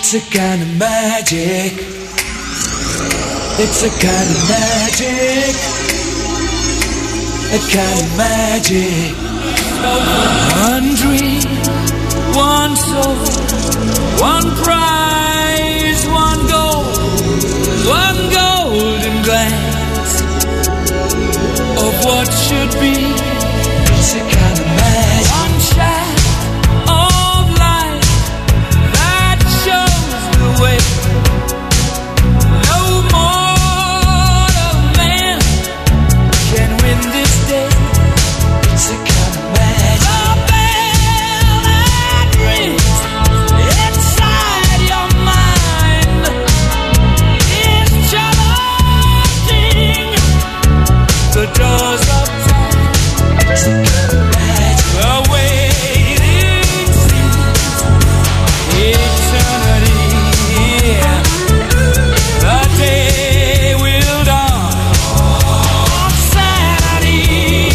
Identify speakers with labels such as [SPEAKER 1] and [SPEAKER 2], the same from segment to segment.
[SPEAKER 1] It's a kind of magic. It's a kind of magic. A kind of magic. One dream, one soul, one prize, one golden glance of what should be. It's a kind of magic. One shaft of light that shows the way. No mortal man can win this day. It's a kind of magic. The bell that rings inside your mind is challenging the doors of time. It's a kind of magic. The waiting seems eternity. The day will dawn on Saturday.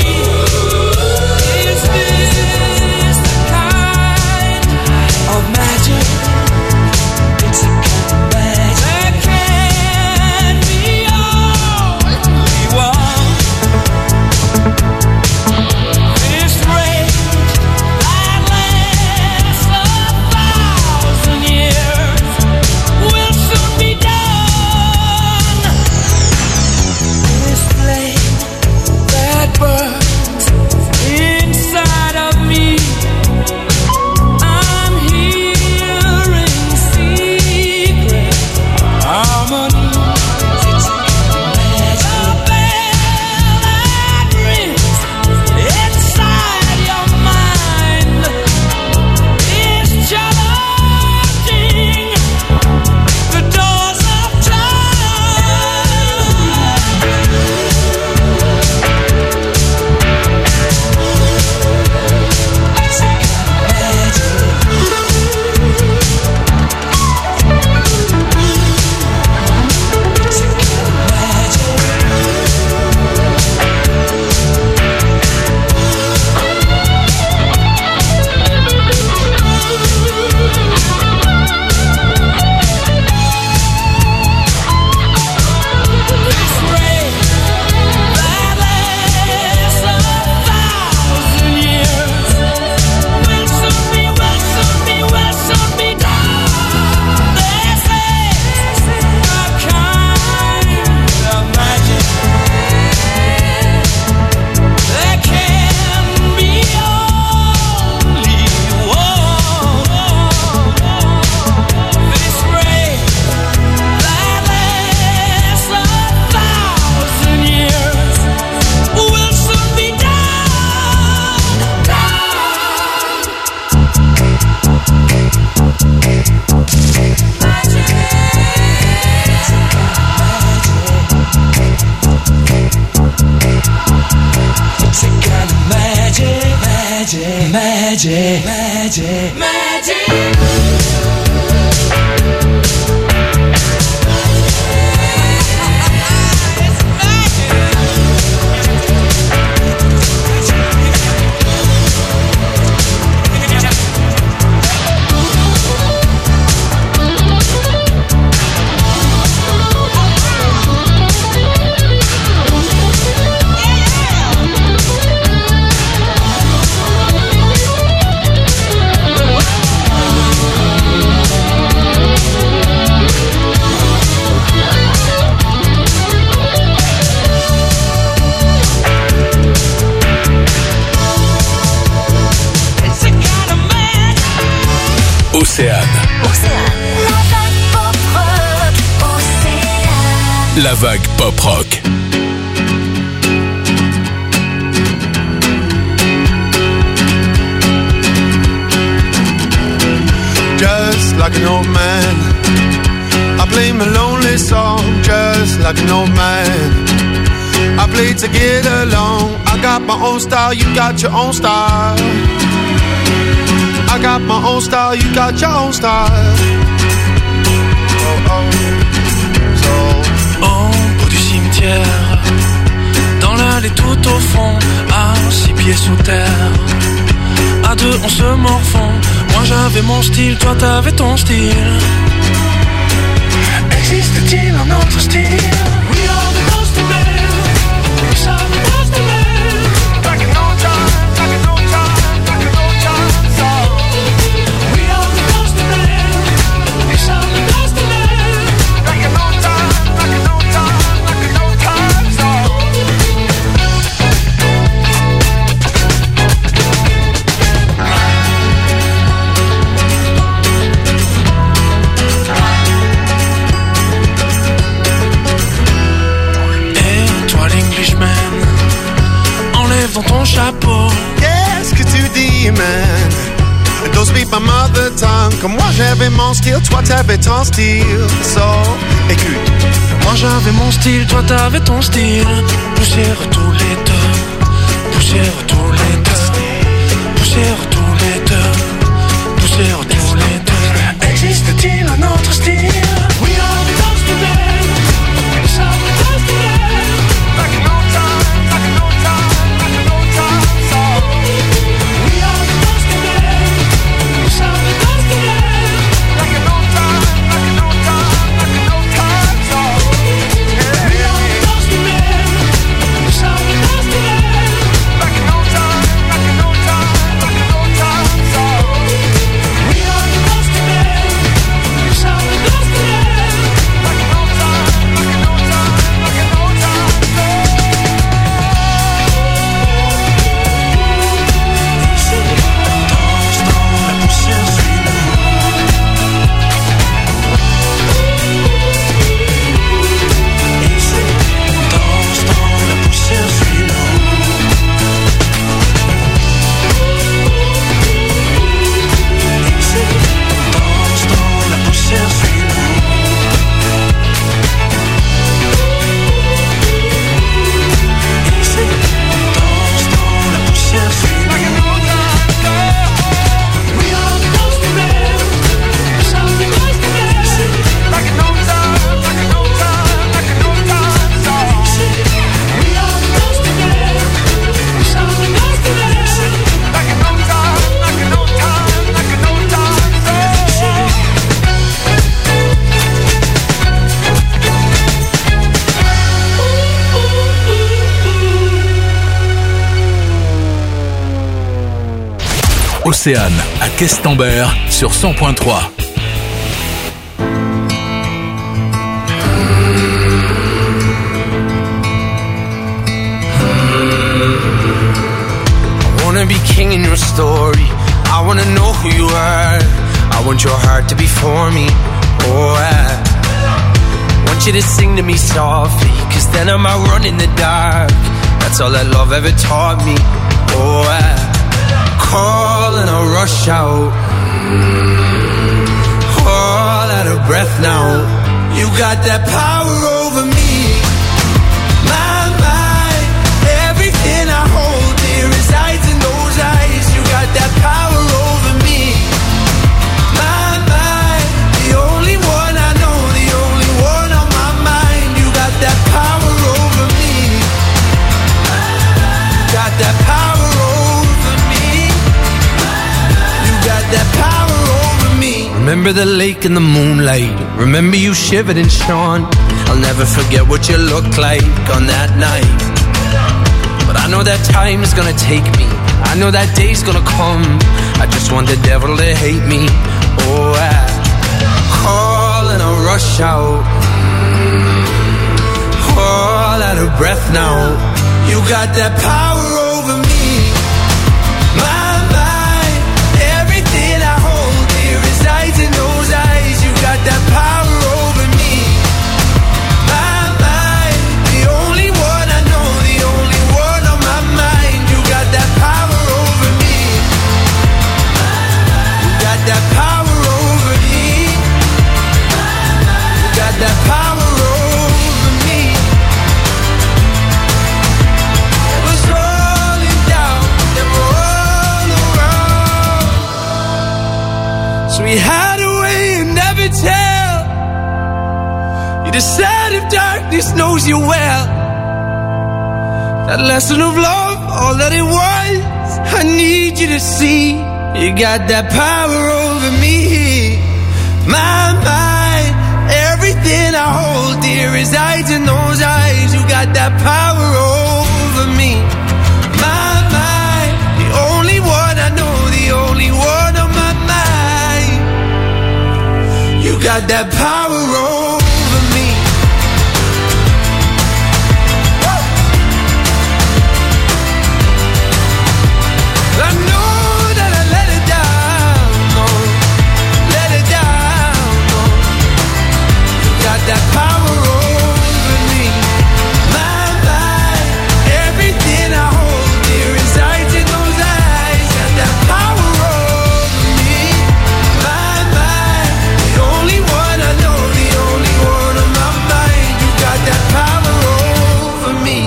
[SPEAKER 1] Is this the kind of magic? It's a kind of magic. There can be only one. This rage that lasts 1,000 years will soon be done. This flame that burns inside of me, I'm hearing secret harmonies. It's a kind of magic. The bell that rings inside your mind is challenging the doors of time. It's a kind of magic. It's a kind of magic. This rain that lasts 1,000 years will soon be done. This is a kind of magic. There can be only one. This rain that lasts 1,000 years will soon be done. It's a kind of magic, magic, magic, magic,
[SPEAKER 2] Océane. La vague pop rock.
[SPEAKER 3] Just like an old man, I play my lonely song. Just like an old man, I play to get along. I got my own style, you got your own style. I got my own style, you got your own style. Oh, oh. So.
[SPEAKER 4] Au bout du cimetière, dans l'allée tout au fond, à 6 pieds sous terre, à deux on se morfond. Moi j'avais mon style, toi t'avais ton style. Existe-t-il un autre style? We are the Dusty Men. We are the Dusty Men. Back in old times, back in old times, back in old times. We are the Dusty Men. We are the Dusty Men. Back in old times, back in old times, back in old times. Enlève dans ton chapeau.
[SPEAKER 3] Qu'est-ce que tu dis, man? Don't speak my mother tongue. Comme moi j'avais mon style, toi t'avais ton style. So, écoute.
[SPEAKER 4] Moi j'avais mon style, toi t'avais ton style. Poussière tous les deux. Poussière tous les deux. Poussière tous les deux. Poussière tous les deux. Existe-t-il un autre style? We are the Dusty Men. We are the Dusty Men. Back in old time, back in old time, back in old time. We are the Dusty Men. We are the Dusty Men. Back in old time, back in old time, back in old time. We are the Dusty Men. We are the Dusty Men. Back in old time, back in old time, back in old time. We are the Dusty Men. We are the Dusty Men. Back in old time, back in old time, back in old time. Danse dans la poussière, suis-nous. Danse dans la poussière, suis-nous. Danse dans la poussière, suis-nous. Danse dans la poussière, suis-nous. We are the Dusty Men. We are the Dusty Men. Back in old time, back in old time, back in old time. We are the Dusty Men. We are the Dusty Men. Back in old time, back in old time, back in old time.
[SPEAKER 2] Océane à Questembert sur 100.3.
[SPEAKER 5] I wanna be king in your story. I wanna know who you are. I want your heart to be for me. Oh, I want you to sing to me softly, 'cause then I might run in the dark. That's all that love ever taught me. Oh, I call and I rush out. All out of breath now. You got that power over me. My mind, everything I hold dear resides in those eyes. You got that power over me. My mind, the only one I know, the only one on my mind. You got that power over me. Got that power over me. You got that power over me. Remember the lake in the moonlight. Remember you shivered and shone. I'll never forget what you looked like on that night. But I know that time is gonna take me. I know that day's gonna come. I just want the devil to hate me. Oh, I call and I rush out. All out of breath now. You got that power over me. My mind, everything I hold dear resides in those eyes. You got that power over me. My mind, the only one I know, the only one on my mind. You got that power over me. You got that power over me. You got that power over me. It was rolling down, then all around. So we hide away and never tell. You decide if darkness knows you well. That lesson of love, all that it was, I need you to see. You got that power over me. My mind, everything I hold dear resides in those eyes. You got that power over me. My mind, the only one I know, the only one on my mind. You got that power over me. I know that I let it down, no, let it down, no. You got that power over me. My mind, everything I hold dear resides in those eyes. Got that power over me. My mind, the only one I know, the only one on my mind. You got that power over me.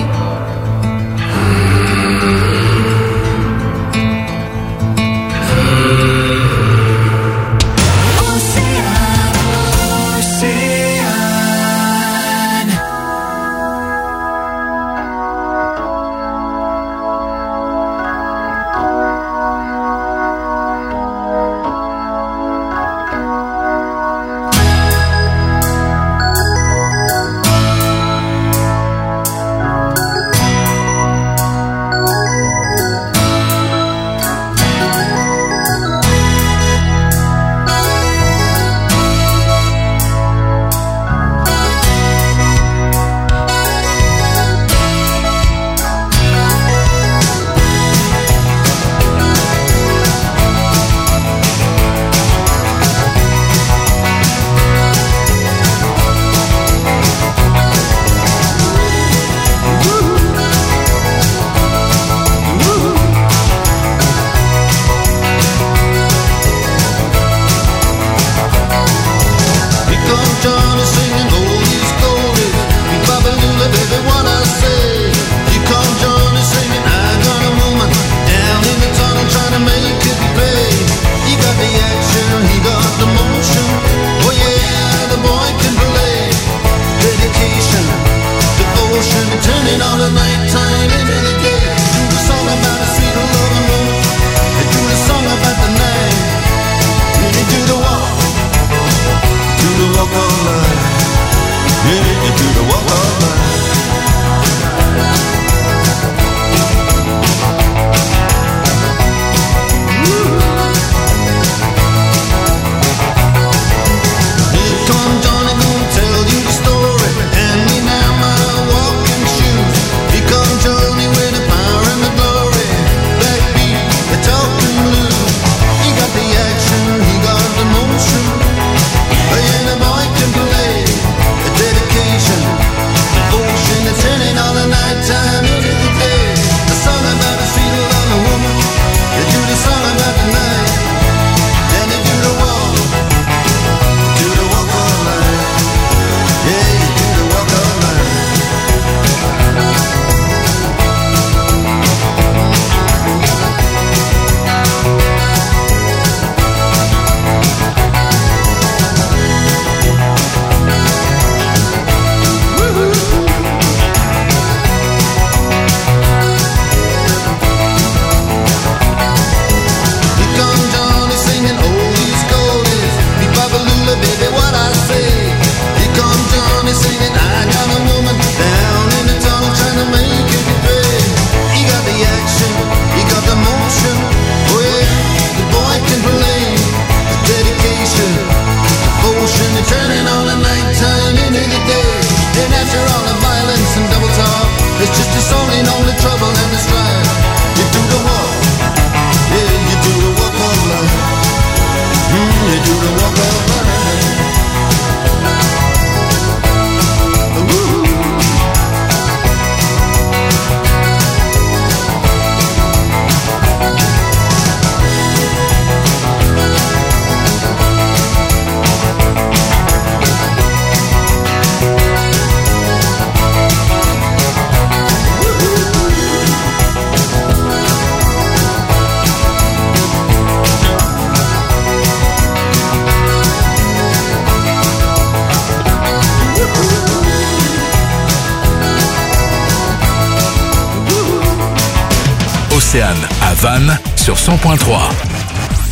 [SPEAKER 2] Océane à Vannes sur 100.3.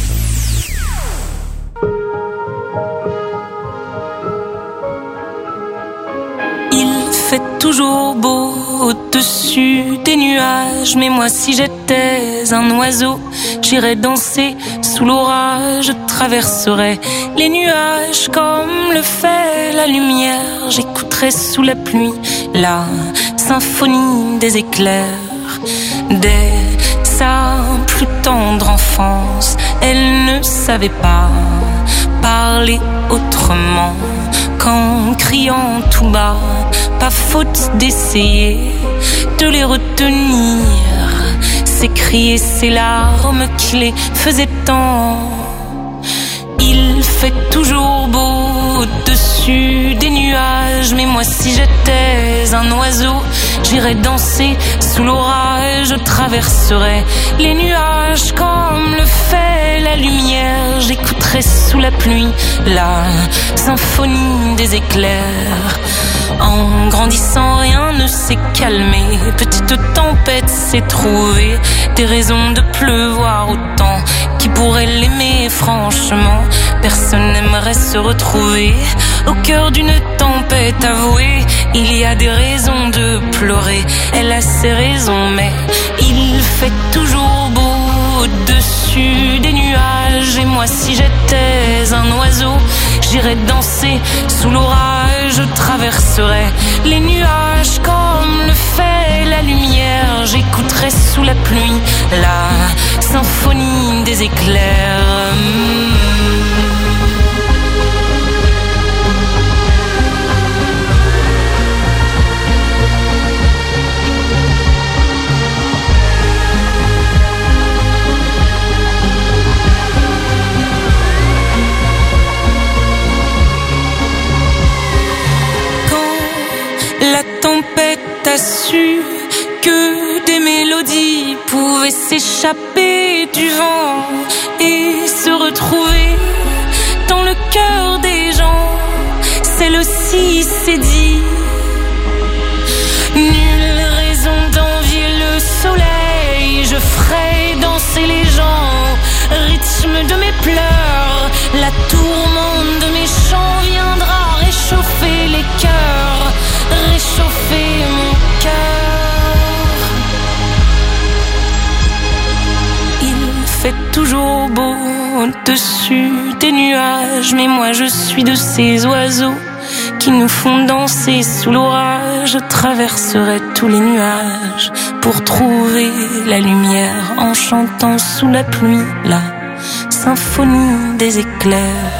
[SPEAKER 6] fait toujours beau au-dessus des nuages. Mais moi si j'étais un oiseau, j'irais danser sous l'orage. Je traverserais les nuages comme le fait la lumière. J'écouterais sous la pluie la symphonie des éclairs. Dès sa plus tendre enfance, elle ne savait pas parler autrement qu'en criant tout bas. Pas faute d'essayer de les retenir, ces cris et ces larmes qui les faisaient tant. Il fait toujours beau au-dessus des nuages. Mais moi si j'étais un oiseau, j'irais danser sous l'orage. Je traverserais les nuages comme le fait la lumière. J'écouterais sous la pluie la symphonie des éclairs. En grandissant, rien ne s'est calmé. Petite tempête s'est trouvée des raisons de pleuvoir autant. Qui pourrait l'aimer franchement? Personne n'aimerait se retrouver au cœur d'une tempête avouée. Il y a des raisons de pleurer, elle a ses raisons, mais il fait toujours beau au-dessus des nuages. Et moi si j'étais un oiseau, j'irais danser sous l'orage. Je traverserais les nuages comme le fait la lumière. J'écouterais sous la pluie la symphonie des éclairs. La tempête a su que des mélodies pouvaient s'échapper du vent et se retrouver dans le cœur des gens. Celle-ci s'est dit: nulle raison d'envier le soleil. Je ferai danser les gens au rythme de mes pleurs. La tourmente de mes chants viendra réchauffer les cœurs, réchauffer mon cœur. Il fait toujours beau au-dessus des nuages. Mais moi je suis de ces oiseaux qui nous font danser sous l'orage. Je traverserai tous les nuages pour trouver la lumière en chantant sous la pluie la symphonie des éclairs.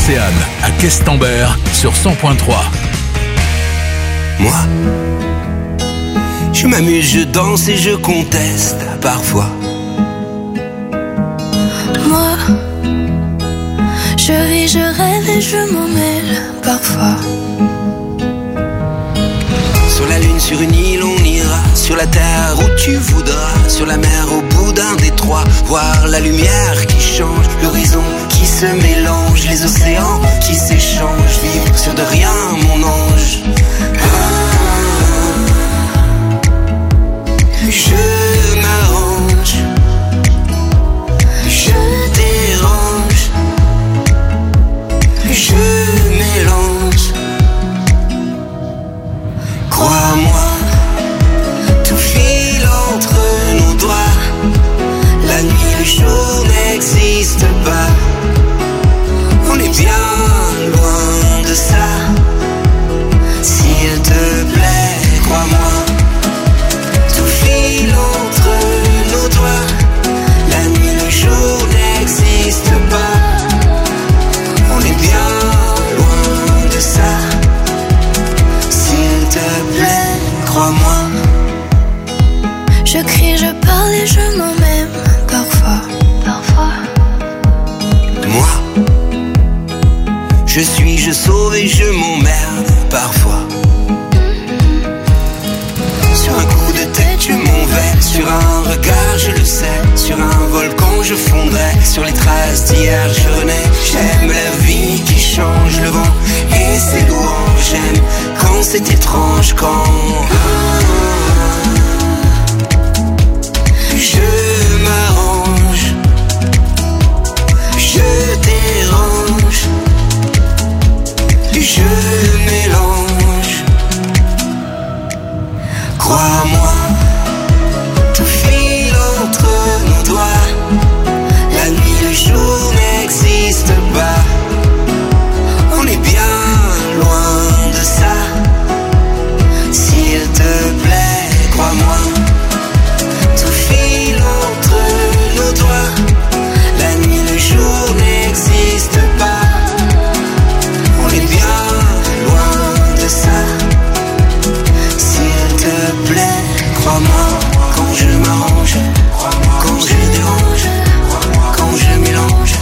[SPEAKER 2] Océane à Questembert sur 100.3.
[SPEAKER 5] Moi, je m'amuse, je danse et je conteste parfois.
[SPEAKER 7] Moi, je vis, je rêve et je m'en mêle parfois.
[SPEAKER 5] Sur la lune, sur une île, on ira. Sur la terre où tu voudras. Sur la mer, au bout d'un détroit. Voir la lumière qui change, l'horizon qui se mélange, les océans qui s'échangent. Vivre sur de rien, mon ange. Je m'arrange, je dérange, je mélange. Crois-moi, tout file entre nos doigts. La nuit, le jour n'existe pas. On est bien loin de ça. S'il te plaît, crois-moi. Tout file entre nos doigts. La nuit, le jour n'existe pas. On est bien loin de ça. S'il te plaît, crois-moi.
[SPEAKER 7] Je crie, je parle et je m'en même parfois.
[SPEAKER 5] Moi, je suis, je sauve et je m'emmerde parfois. Sur un coup de tête, je m'en vais. Sur un regard, je le sais. Sur un volcan, je fondrai. Sur les traces d'hier, je renais. J'aime la vie qui change, le vent et ses louanges. J'aime quand c'est étrange, quand je m'arrange, je dérange, je mélange. Crois-moi, tout file entre nos doigts. La nuit, le jour n'existe pas. On est bien loin de ça. S'il te plaît, crois-moi. Tout file entre nos doigts. La nuit, le jour n'existe pas. On est bien loin de ça. S'il te plaît, crois-moi. Quand je m'arrange, quand je dérange, quand je mélange,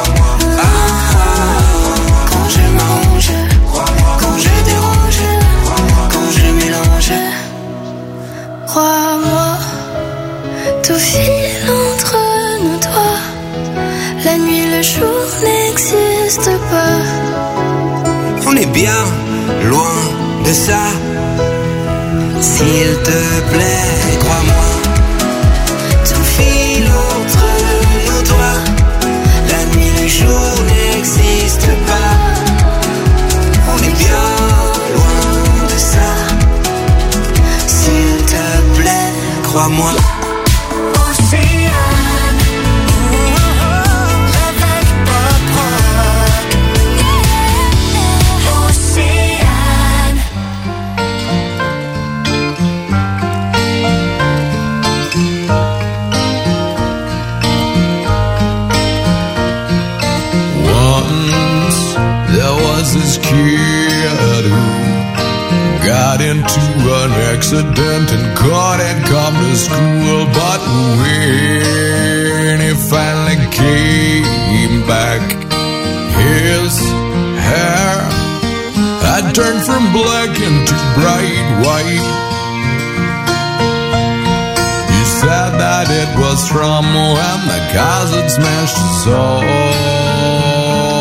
[SPEAKER 5] quand je m'arrange, quand je dérange, quand je mélange.
[SPEAKER 7] Crois-moi, tout file entre nos doigts. La nuit, le jour n'existe pas.
[SPEAKER 5] On est bien loin de ça. S'il te plaît, crois-moi. Tout file entre nos doigts. La nuit, le jour n'existe pas. On est bien loin de ça. S'il te plaît, crois-moi.
[SPEAKER 8] This kid who got into an accident and couldn't come to school, but when he finally came back, his hair had turned from black into bright white. He said that it was from when the cars had smashed his soul.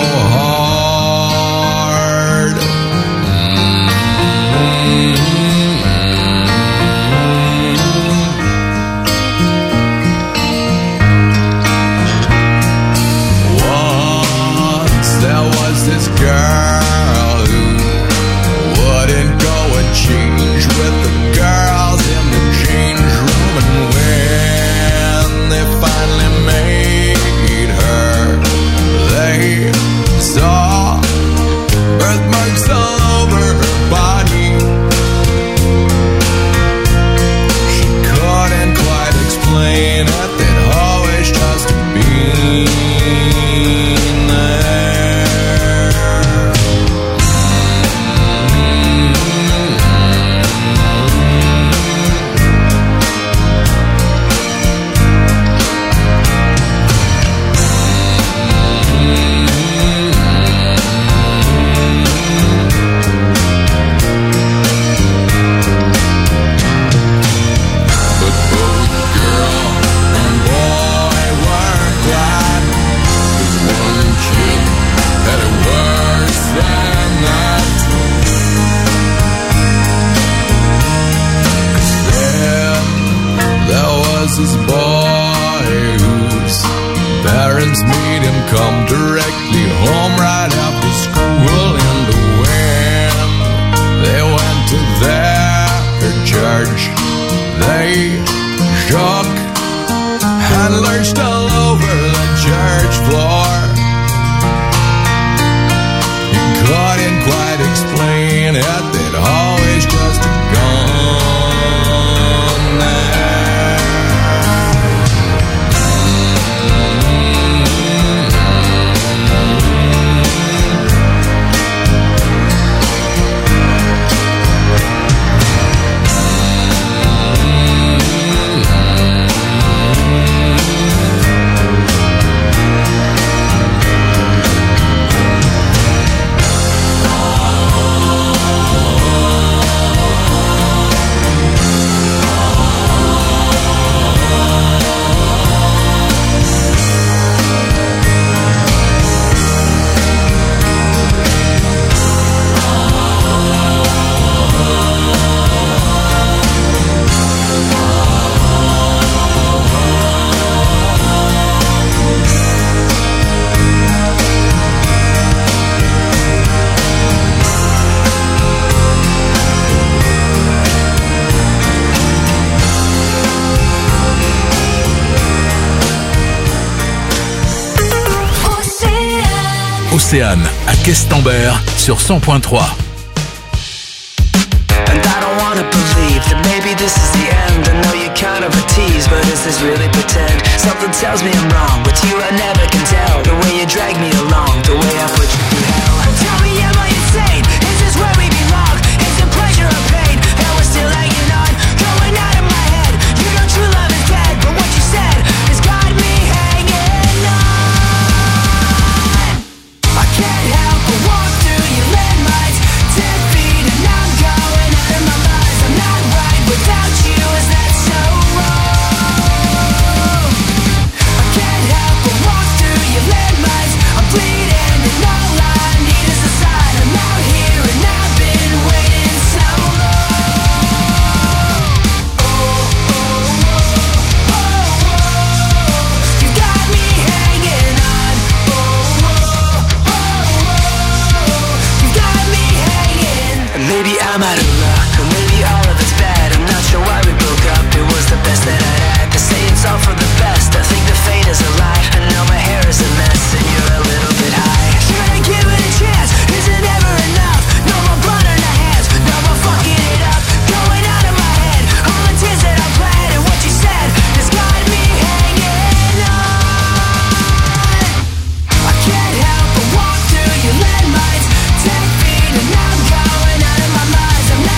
[SPEAKER 8] This girl who wouldn't go and change with the girls in the change room, and when they finally made her Parents made him come directly home right after school. And when they went to their church, they shook and lurched all over the church floor. He couldn't quite explain it, they'd always just gone there.
[SPEAKER 2] Océane à Questembert sur 100.3.
[SPEAKER 9] And I don't wanna believe that maybe this is the end. I know you're kind of a tease, but is this really pretend? Something tells me I'm wrong, but you I never can tell. The way you drag me along, the way I put you through hell. Tell me, am I insane? Is this where we belong? Is it pleasure or pain? And we're still hanging on, going out of my head. You know true love is dead, but what you said has got me hanging on. I can't help but walk through your landmines, 10 feet and I'm going out of my mind. I'm not right without you, is that so wrong? I can't help but walk through your landmines. I'm bleeding and all I need is a sign. I'm out here and I've been waiting so long. Oh, oh, oh, oh, oh. You got me hanging on. Oh, oh, oh, oh. You got me hanging. And maybe I'm out of luck, or maybe all of it's bad. I'm not sure why we broke up, it was the best that I'd had. They say it's all for the best, I think the fate is a lie. I know my hair is a mess and you're a little bit high. Should I give it a chance? Is it ever enough? No more blood on our hands, no more fucking it up. Going out of my head, all the tears that I bled. And what you said has got me hanging on. I can't help but walk through your landmines, 10 feet and I'm going out of my mind. I'm not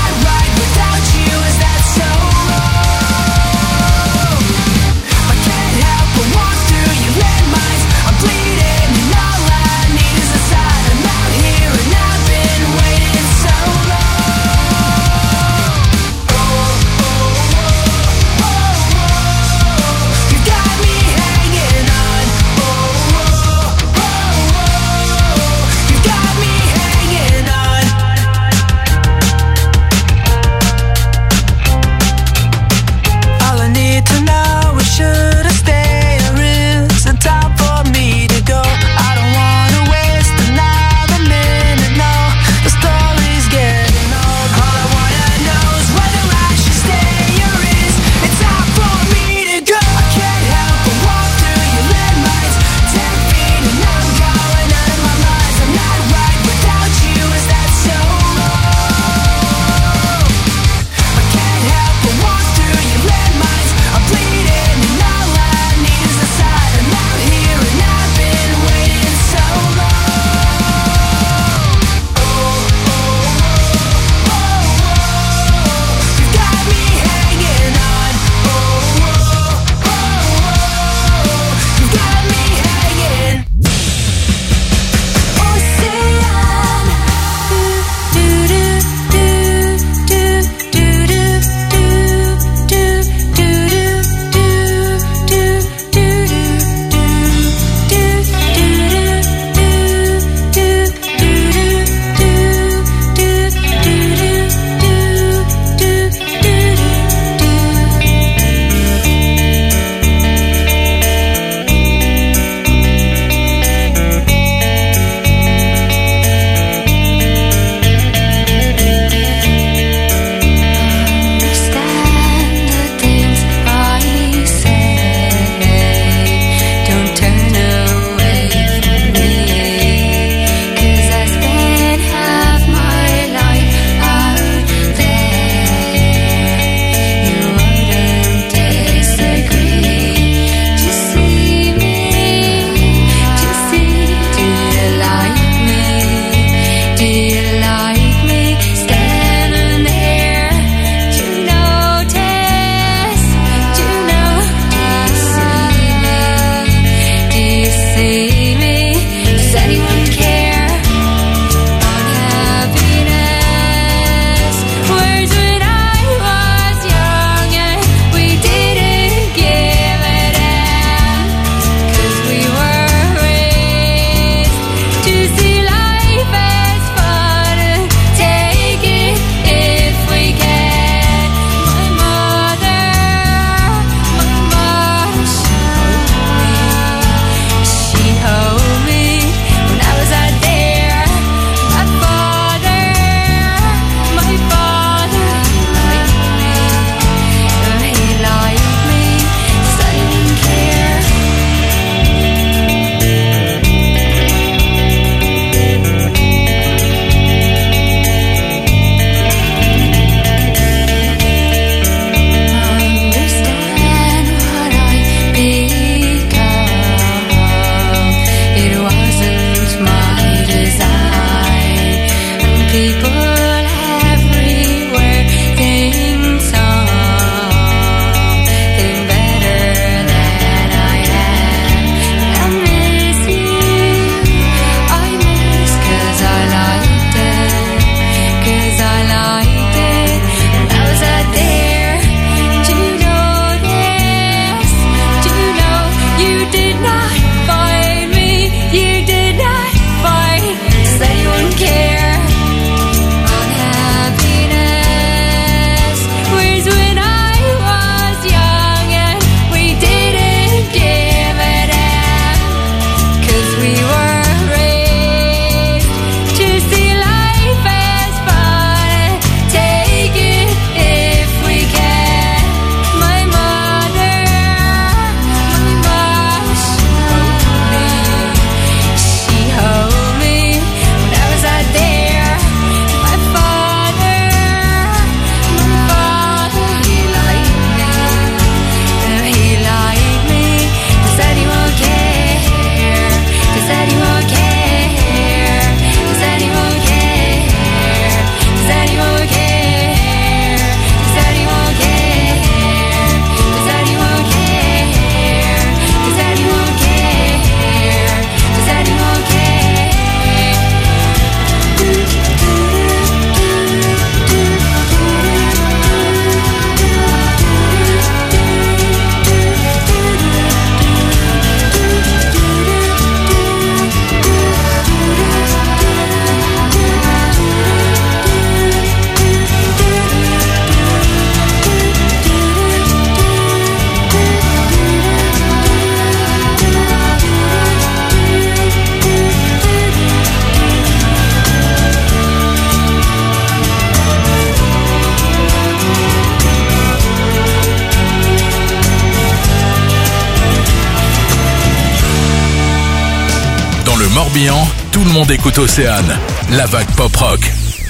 [SPEAKER 2] le Morbihan, tout le monde écoute Océane. La vague pop-rock.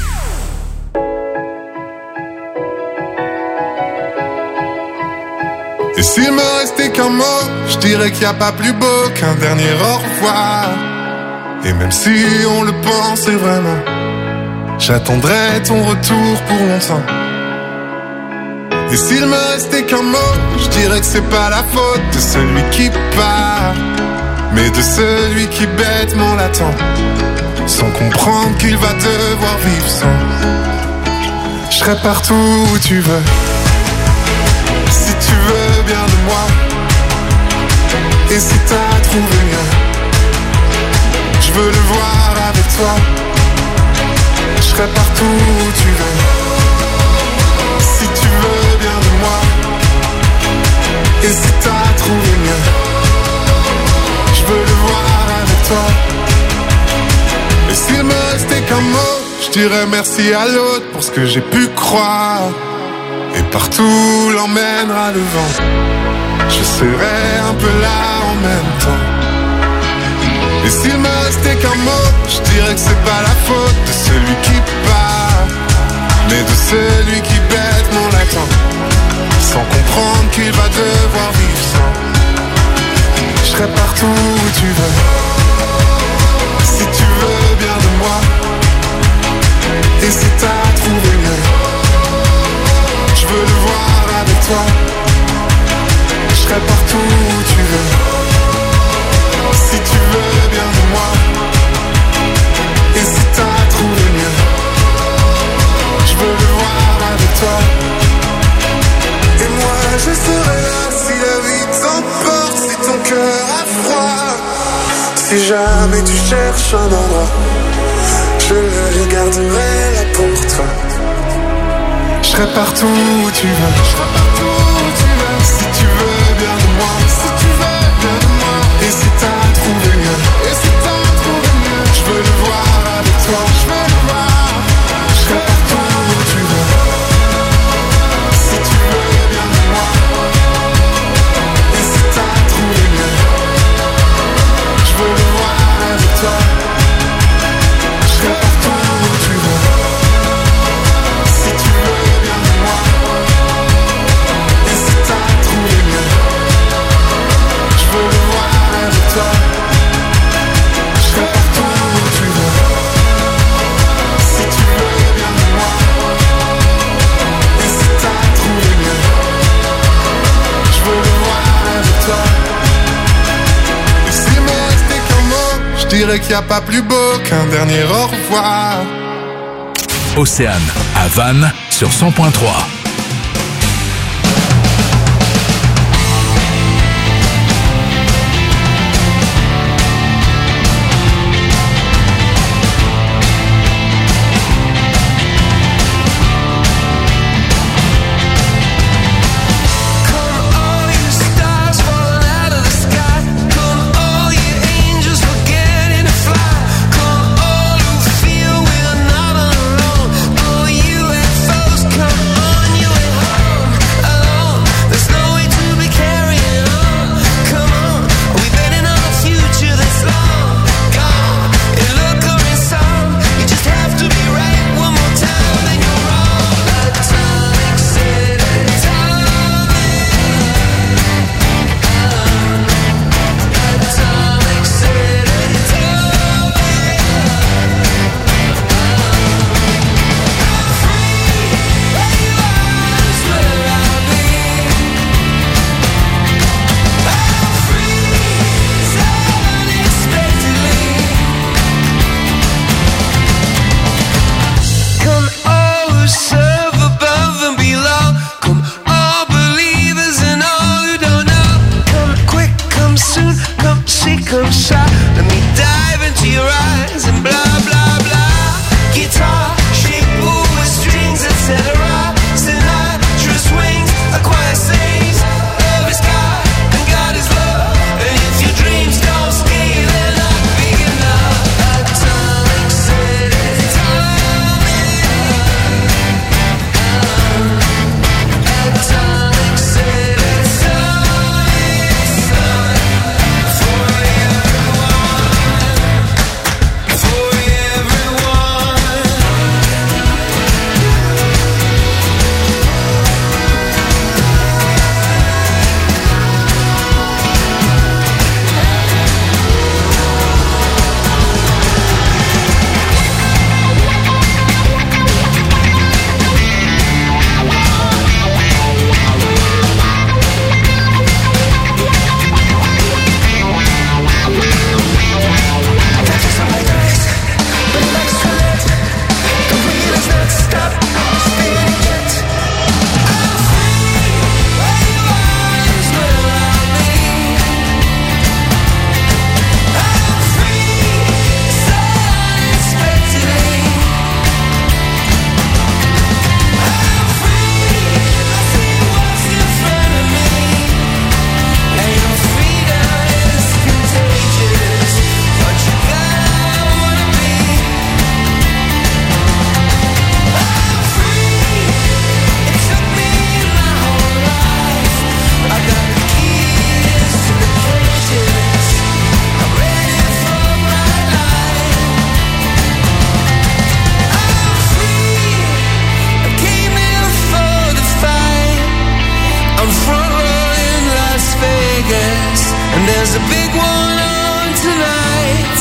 [SPEAKER 3] Et s'il me restait qu'un mot, je dirais qu'il n'y a pas plus beau qu'un dernier au revoir. Et même si on le pensait vraiment, j'attendrai ton retour pour longtemps. Et s'il me restait qu'un mot, je dirais que c'est pas la faute de celui qui part, mais de celui qui bêtement l'attend, sans comprendre qu'il va devoir vivre sans. Je serai partout où tu veux, si tu veux bien de moi. Et si t'as trouvé mieux, je veux le voir avec toi. Je serai partout où tu veux, si tu veux bien de moi. Et si t'as trouvé mieux, je veux le voir avec toi. Et s'il me restait qu'un mot, je dirais merci à l'autre pour ce que j'ai pu croire. Et partout l'emmènera le vent, je serai un peu là en même temps. Et s'il me restait qu'un mot, je dirais que c'est pas la faute de celui qui part, mais de celui qui bêtement l'attend, sans comprendre qu'il va devoir vivre sans. Je serai partout où tu veux, si tu veux bien de moi. Et si t'as trouvé mieux, je veux le voir avec toi. Je serai partout où tu veux, si tu veux bien de moi. Et si t'as trouvé mieux, je veux le voir avec toi. Et moi je serai là si la vie t'emporte, si ton cœur a froid. Si jamais tu cherches un endroit, je le garderai là pour toi. Je serai partout où tu veux, je serai partout où tu veux. Si tu veux bien de moi, si tu veux bien de moi. Et si t'as trouvé mieux, et si t'as trouvé mieux, je veux le voir avec toi, je veux le voir. Je serai partout où tu veux, si tu veux bien de moi. Et si t'as trouvé mieux, je veux le voir avec toi. Je serai partout où tu veux, si tu veux bien de moi. Et si t'as trouvé mieux, je veux le voir avec toi. Je serai partout où tu veux, si tu veux bien de moi. Et si t'as trouvé mieux, je veux le voir avec toi. Et s'il me restait qu'un mot, je dirais qu'il n'y a pas plus beau qu'un dernier au revoir.
[SPEAKER 2] Océane, à Vannes, sur 100.3.
[SPEAKER 9] Feel we're not alone. Oh, you and first come on. there's a big one on tonight.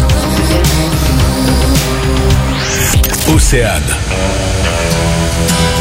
[SPEAKER 2] Océane.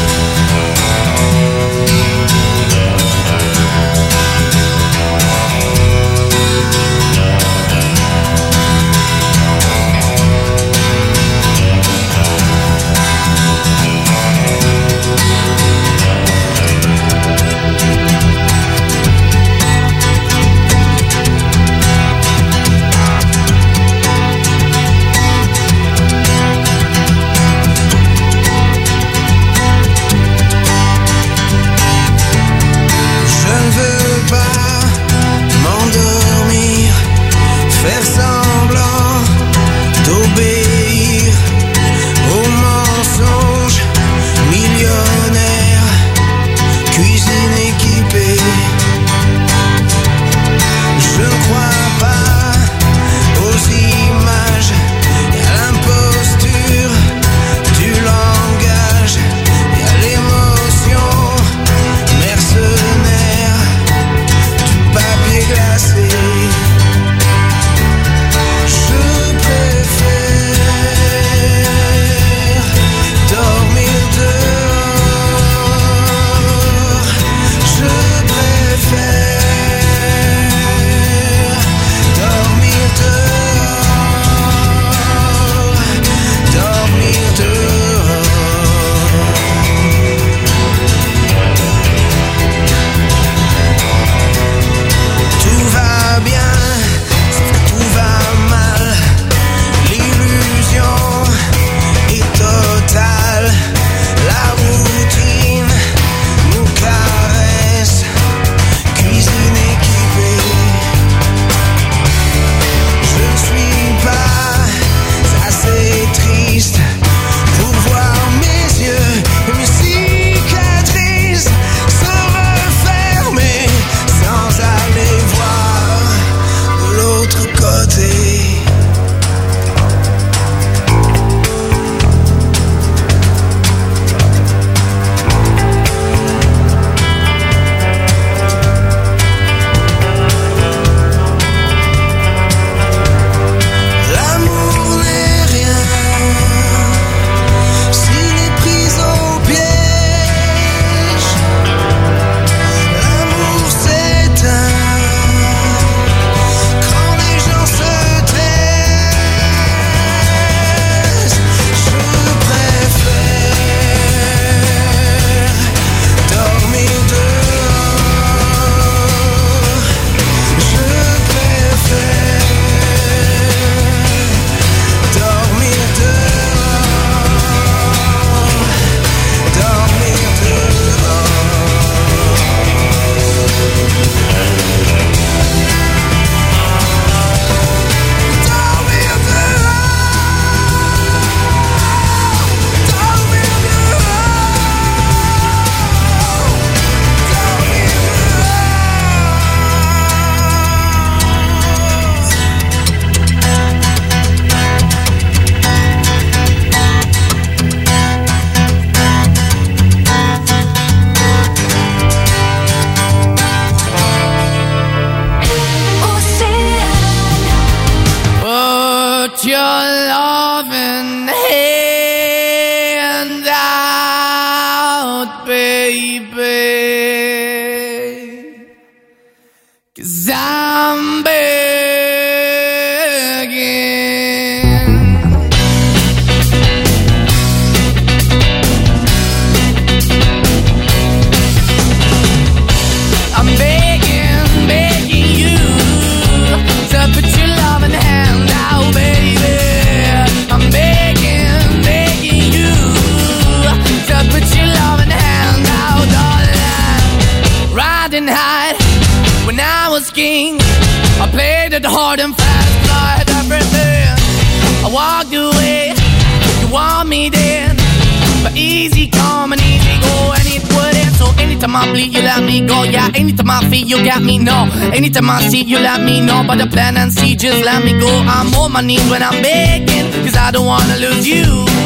[SPEAKER 5] king. I played it hard and fast, I had everything. I walked away, you want me then. But easy come and easy go, and it wouldn't. So anytime I bleed, you let me go. Yeah, anytime I feel, you got me, no. Anytime I see, you let me know. But the plan and see, just let me go. I'm on my knees when I'm begging, cause I don't wanna lose you.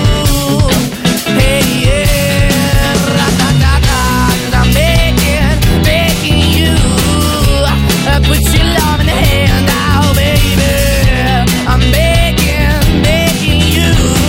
[SPEAKER 5] Hey, yeah, ra-da-da-da, cause I'm begging, begging you. Put your love in the hand now, baby. I'm begging, begging you.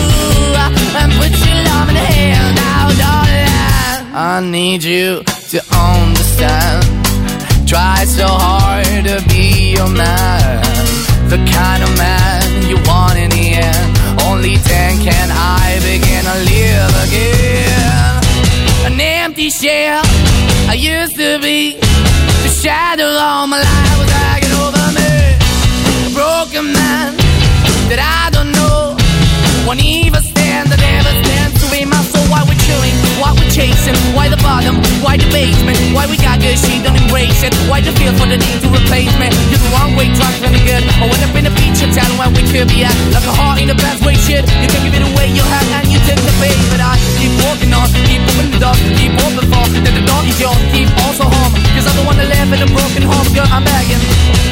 [SPEAKER 5] Put your love in the hand now, darling. I need you to understand. Try so hard to be your man, the kind of man you want in the end. Only then can I begin to live again. An empty shell I used to be. The shadow all my life was hanging over me. A broken man that I don't know won't even stand, I never stand to be my soul. Why we're chilling, why we're chasing, why the bottom, why the basement, why we got good, she don't embrace it, why the feel for the need to replace me. You're the wrong way, trying to be good. I went up in the feature town where we could be at, like a heart in the best way, shit. You can give it away, you have, and you take the bait. But I keep walking on, keep moving the dog, keep open for, that the door is yours, keep also home. Cause I'm the one that live in a broken home, girl, I'm begging.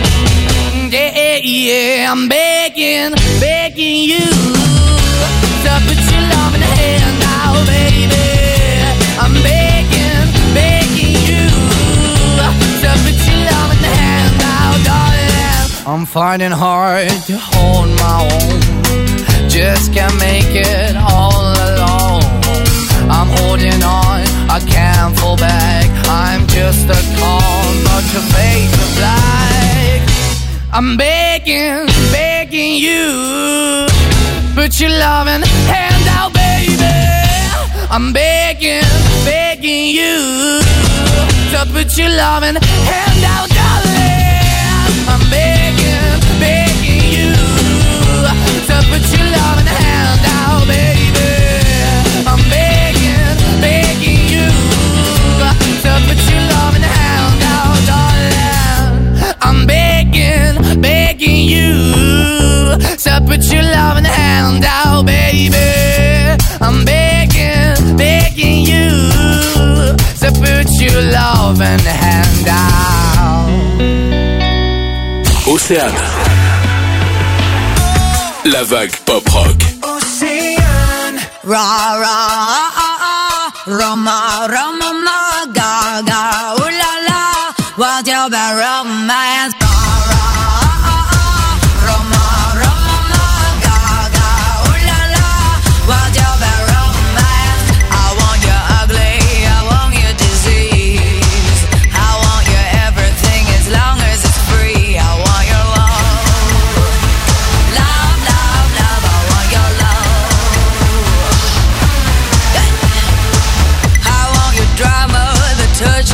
[SPEAKER 5] Yeah, yeah, I'm begging, begging you. So put your love in the hand now, baby. I'm begging, begging you. So put your love in the hand now, darling. I'm finding hard to hold my own. Just can't make it all alone. I'm holding on, I can't fall back. I'm just a call, but your face is black. I'm begging, begging you. Put your loving hand out, baby. I'm begging, begging you. So put your loving hand out, darling. I'm begging, begging you. So put your loving hand out, baby. I'm begging, begging you. So put your loving hand out, darling. I'm begging, begging you. So put your loving hand out, baby. I'm begging, begging you. So put your loving hand out.
[SPEAKER 2] Océane. La vague pop rock.
[SPEAKER 10] Océane. Ra ra Roma Roma Gaga. Ooh la la. What's your bad romance?
[SPEAKER 11] Touch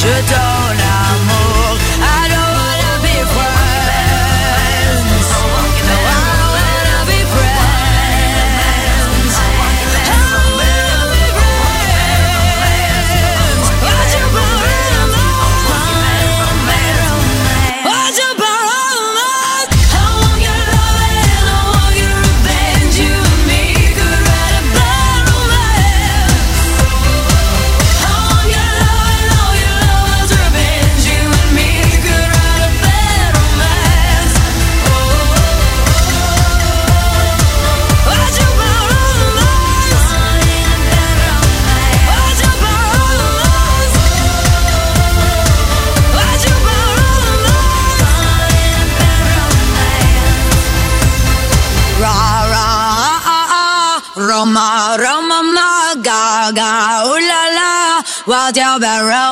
[SPEAKER 10] je donne l'amour. I don't wanna be friends. No, I don't wanna be friends. I don't wanna be friends. Why'd you borrow mine? Why'd you borrow mine? I want your love and I want your revenge. You and me could write a bad romance. I want your love and all your love's revenge. You and me could write a bad romance. Why'd you borrow mine? Why'd you borrow mine? Why'd you borrow mine? Ra ra Roma Roma ma ga ga ooh la la, 我掉白肉